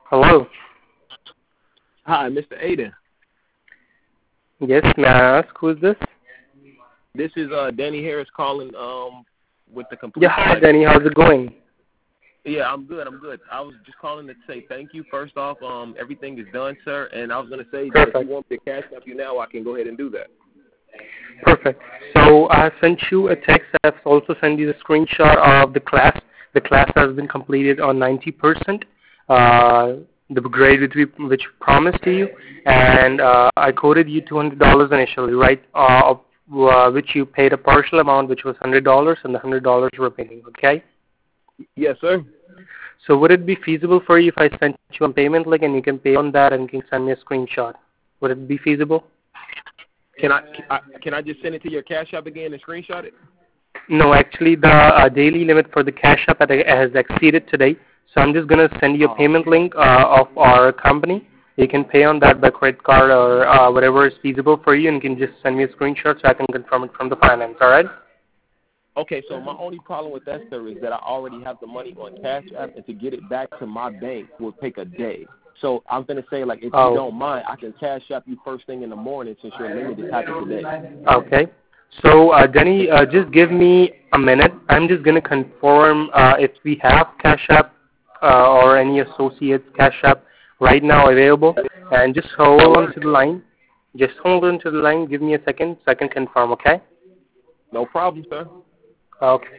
Hello. Hi, Mr. Aiden. Yes, may I ask who is this? This is Danny Harris calling with the Yeah, complete hi package. Danny, how's it going? Yeah, I'm good. I'm good. I was just calling to say thank you. First off, everything is done, sir. And I was gonna say that if you Perfect. want me to cash up you now, I can go ahead and do that. Perfect. So I sent you a text. I've also sent you the screenshot of the class. The class has been completed on 90%. The grade which promised to you, and I quoted you $200 initially, right? Which you paid a partial amount, which was $100, and the $100 remaining. Okay. Yes, sir. So would it be feasible for you if I sent you a payment link and you can pay on that and can send me a screenshot? Would it be feasible? Can I just send it to your cash app again and screenshot it? No, actually the daily limit for the cash app has exceeded today. So I'm just going to send you a Oh, payment link of our company. You can pay on that by credit card or whatever is feasible for you, and you can just send me a screenshot so I can confirm it from the finance, all right? okay. So my only problem with that, sir, is that I already have the money on Cash App, and to get it back to my bank will take a day. So I'm gonna say, like, if you Oh, don't mind, I can Cash App you first thing in the morning since your limit is happening today. okay. So, Denny, just give me a minute. I'm just going to confirm if we have Cash App or any associates Cash App right now available. And just hold That on works. to the line. Just hold on to the line. Give me a second so I can confirm, okay? No problem, sir. Okay.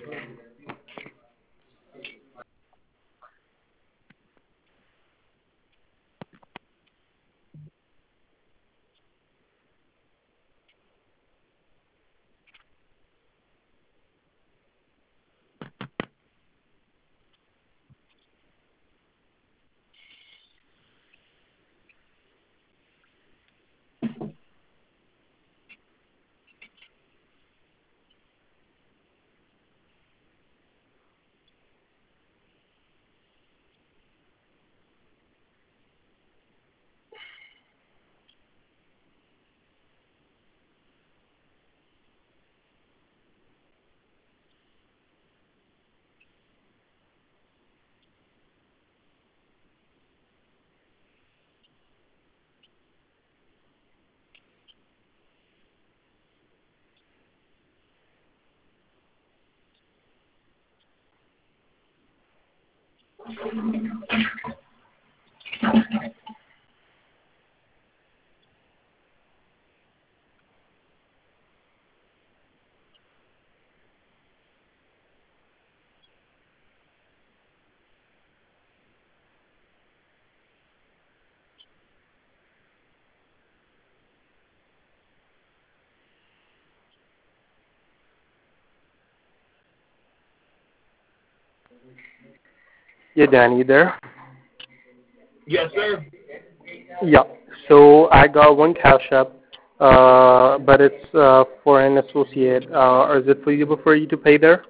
Yeah, Danny, you there? Yes, sir. Yeah. So I got one Cash App, but it's for an associate. Is it feasible for you to pay there?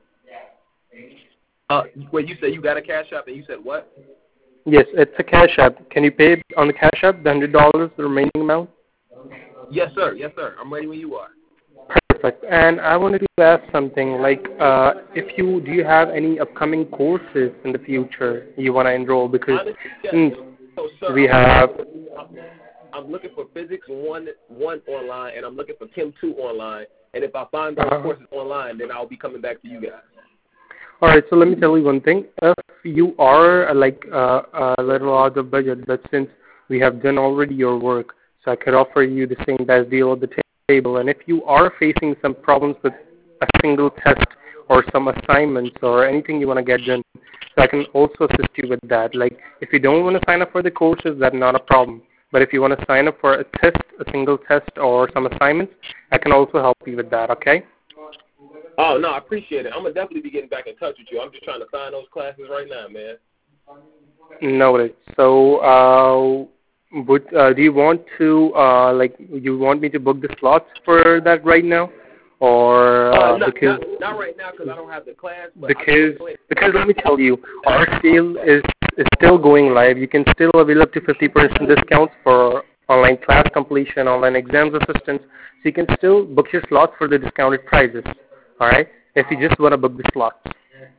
Wait, you said you got a Cash App, and you said what? Yes, it's a Cash App. Can you pay it on the Cash App, the $100, the remaining amount? Yes, sir. Yes, sir. I'm ready when you are. Perfect. And I wanted to ask something like, if you do you have any upcoming courses in the future you want to enroll? Because Honestly, yes. since So, sir, we have, I'm, I'm looking for Physics one online, and I'm looking for Chem 2 online. And if I find those uh, courses online, then I'll be coming back to you guys. all right. So let me tell you one thing. If you are a little out of budget, but since we have done already your work, so I could offer you the same best deal at the table. And if you are facing some problems with a single test or some assignments or anything you want to get done, so I can also assist you with that. Like if you don't want to sign up for the courses, that's not a problem. But if you want to sign up for a test, a single test or some assignments, I can also help you with that. Okay? Oh, no, I appreciate it. I'm going to definitely be getting back in touch with you. I'm just trying to find those classes right now, man. Noted. So, do you want to you want me to book the slots for that right now, or Not right now because I don't have the class, but I can because go ahead. because let me tell you, our sale is still going live. You can still avail up to 50% discounts for online class completion, online exams assistance. So you can still book your slots for the discounted prices. All right, if you just want to book the slots.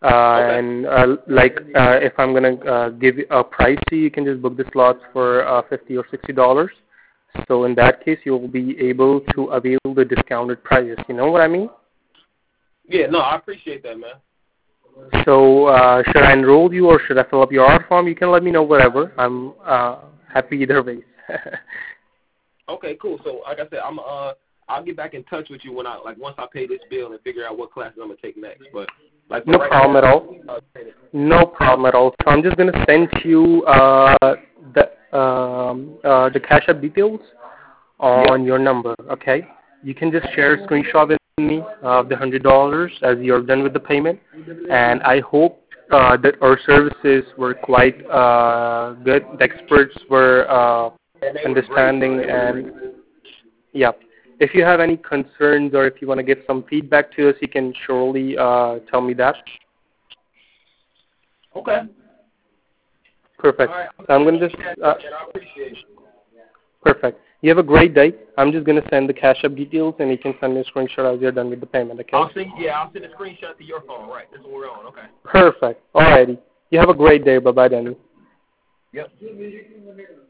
Okay. And if I'm gonna give a price to you, you can just book the slots for $50 or $60. So in that case, you'll be able to avail the discounted prices. You know what I mean? Yeah, no, I appreciate that, man. So should I enroll you or should I fill up your R form? You can let me know whatever. I'm happy either way. Okay, cool. So like I said, I'll get back in touch with you when once I pay this bill and figure out what classes I'm gonna take next. But No problem at all. No problem at all. So I'm just gonna send you the cash app details on your number. Okay. You can just share a screenshot with me of the $100 as you're done with the payment. And I hope that our services were quite good. The experts were understanding and yeah. If you have any concerns or if you want to give some feedback to us, you can surely tell me that. Okay. Perfect. All right. So I'm going to just... I appreciate it. Perfect. You have a great day. I'm just going to send the cash app details, and you can send me a screenshot as you're done with the payment, okay? I'll send a screenshot to your phone. Right. This is what we're on. Okay. Perfect. Alrighty. You have a great day. Bye-bye, Danny. Yep.